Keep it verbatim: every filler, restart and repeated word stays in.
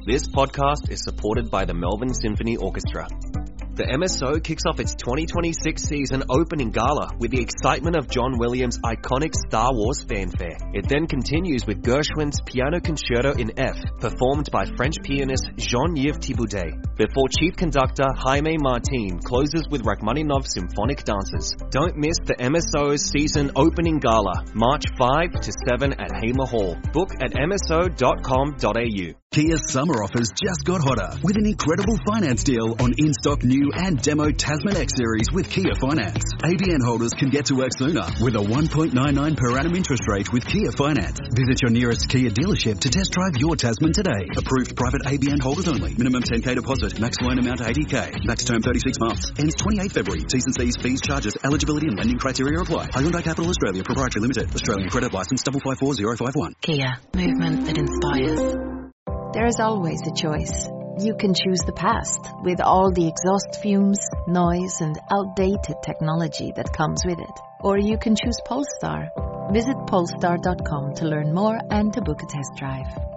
This podcast is supported by the Melbourne Symphony Orchestra. The M S O kicks off its twenty twenty-six season opening gala with the excitement of John Williams' iconic Star Wars fanfare. It then continues with Gershwin's Piano Concerto in F, performed by French pianist Jean-Yves Thibaudet, before Chief Conductor Jaime Martin closes with Rachmaninoff's Symphonic Dances. Don't miss the M S O's season opening gala, March fifth to seventh at Hamer Hall. Book at m s o dot com dot a u. Kia's summer offers just got hotter with an incredible finance deal on in-stock new and demo Tasman X Series with Kia Finance. A B N holders can get to work sooner with a one point nine nine per annum interest rate with Kia Finance. Visit your nearest Kia dealership to test drive your Tasman today. Approved private A B N holders only. Minimum ten K deposit. Max loan amount eighty K. Max term thirty-six months. Ends twenty-eighth February. T's and C's, fees, charges, eligibility and lending criteria apply. Hyundai Capital Australia Proprietary Limited. Australian credit license double five four zero five one. Kia. Movement that inspires. There is always a choice. You can choose the past, with all the exhaust fumes, noise and outdated technology that comes with it. Or you can choose Polestar. Visit polestar dot com to learn more and to book a test drive.